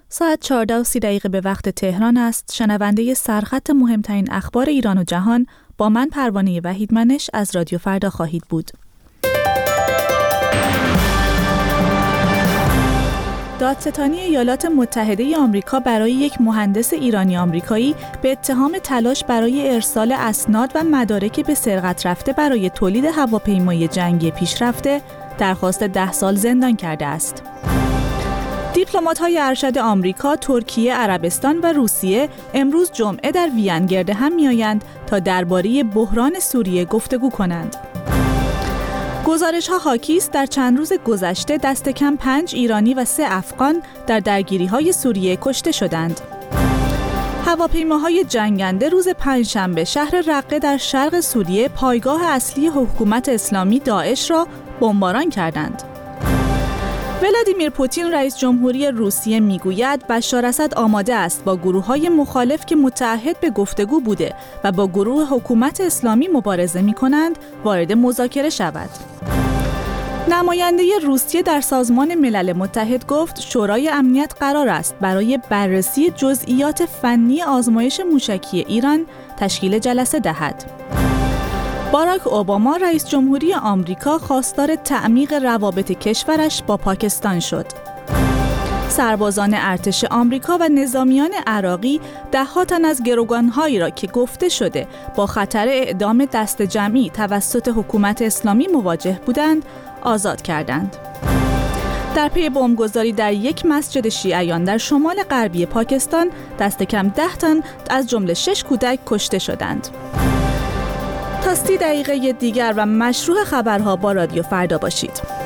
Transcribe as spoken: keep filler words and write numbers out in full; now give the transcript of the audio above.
ساعت چهارده و سی دقیقه به وقت تهران است. شنونده سرخط مهمترین اخبار ایران و جهان با من پروانه وحیدمنش از رادیو فردا خواهید بود. دادستانی ایالات متحده آمریکا برای یک مهندس ایرانی آمریکایی به اتهام تلاش برای ارسال اسناد و مدارک به سرقت رفته برای تولید هواپیمای جنگی پیشرفته درخواست ده سال زندان کرده است. دیپلمات‌های ارشد آمریکا، ترکیه، عربستان و روسیه امروز جمعه در وین گرد هم می‌آیند تا درباره بحران سوریه گفتگو کنند. گزارش‌ها حاکی است در چند روز گذشته دست کم پنج ایرانی و سه افغان در درگیری‌های سوریه کشته شدند. هواپیماهای جنگنده روز پنجشنبه شهر رقه در شرق سوریه پایگاه اصلی حکومت اسلامی داعش را بمباران کردند. ولادیمیر پوتین رئیس جمهوری روسیه میگوید بشار اسد آماده است با گروه‌های مخالف که متعهد به گفتگو بوده و با گروه حکومت اسلامی مبارزه می‌کنند وارد مذاکره شود. نماینده روسیه در سازمان ملل متحد گفت شورای امنیت قرار است برای بررسی جزئیات فنی آزمایش موشکی ایران تشکیل جلسه دهد. باراک اوباما رئیس جمهوری آمریکا خواستار تعمیق روابط کشورش با پاکستان شد. سربازان ارتش آمریکا و نظامیان عراقی ده‌ها تن از گروگان‌هایی را که گفته شده با خطر اعدام دست جمعی توسط حکومت اسلامی مواجه بودند، آزاد کردند. در پی بمبگذاری در یک مسجد شیعیان در شمال غربی پاکستان، دست کم ده تن از جمله شش کودک کشته شدند. تا سی دقیقه دیگر و مشروع خبرها با رادیو فردا باشید.